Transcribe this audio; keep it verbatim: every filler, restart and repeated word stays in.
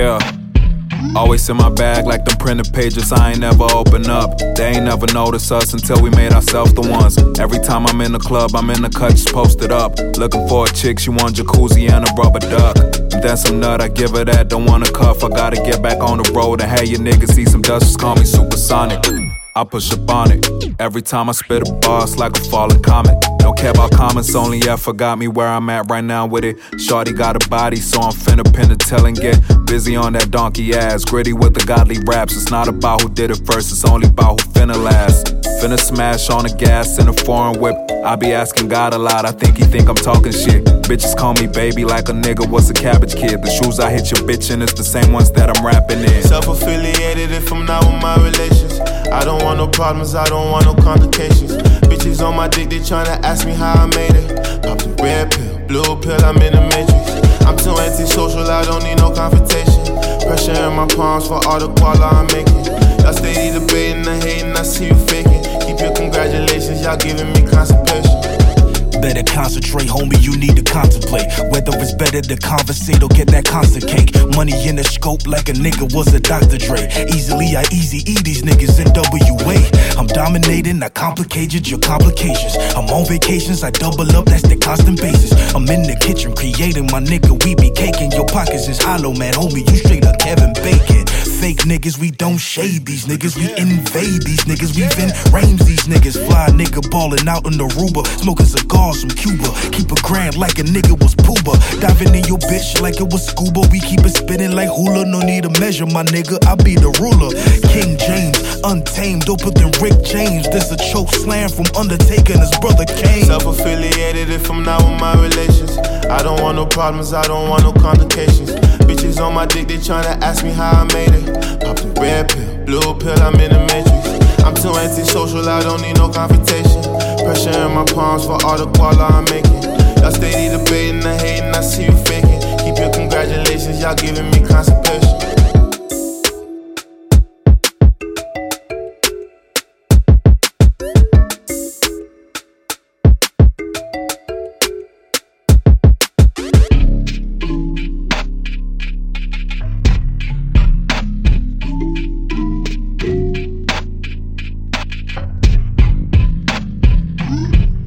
Yeah. Always in my bag like them printed pages I ain't never open up. They ain't never noticed us until we made ourselves the ones. Every time I'm in the club, I'm in the cut, just posted up. Looking for a chick, she want jacuzzi and a rubber duck. And then some nut, I give her that, don't want a cuff. I gotta get back on the road and have your niggas see some dust, just call me supersonic. I push up on it. Every time I spit a bar, it's like a falling comet. Don't care about comments, only effort got me where I'm at right now with it. Shorty got a body, so I'm finna pin the tail and get busy on that donkey ass. Gritty with the godly raps. It's not about who did it first, it's only about who finna last. Finna smash on the gas in a foreign whip. I be asking God a lot, I think he think I'm talking shit. Bitches call me baby like a nigga was a cabbage kid. The shoes I hit your bitch in is the same ones that I'm rapping in. Self-affiliated if I'm not with my relations. I don't want no problems, I don't want no complications. Bitches on my dick, they tryna ask me how I made it. Pop the red pill, blue pill, I'm in the matrix. I'm too antisocial, I don't need no confrontation. Pressure in my palms for all the koala I'm making. Y'all steady debating and hating, I see you faking. Keep your congratulations, y'all giving me constipation. Better concentrate, homie, you need to contemplate whether it's better to conversate or get that constant cake. Money in the scope like a nigga was a Doctor Dre. Easily I easy E these niggas in W A. I'm dominating, I complicated your complications. I'm on vacations, I double up, that's the constant basis. I'm in the kitchen creating my nigga, we be caking. Your pockets is hollow, man, homie, you straight up Kevin Bacon. Fake niggas, we don't shade these niggas, we invade these niggas, we in range these niggas. Fly nigga ballin' out in the Aruba, smoking cigars from Cuba. Keep a grand like a nigga was Pooba. Diving in your bitch like it was scuba. We keep it spinning like hula. No need to measure, my nigga. I be the ruler. King James, untamed, doper than Rick James. This a choke slam from Undertaker and his brother Kane. Self-affiliated if I'm not with my relations. I don't want no problems, I don't want no complications. Bitches on my dick, they tryna ask me how I made it. Pop the red pill, blue pill, I'm in the matrix. I'm too antisocial, I don't need no confrontation. Pressure in my palms for all the koala I'm making. Y'all steady debating and hating, I see you faking. Keep your congratulations, y'all giving me constipation.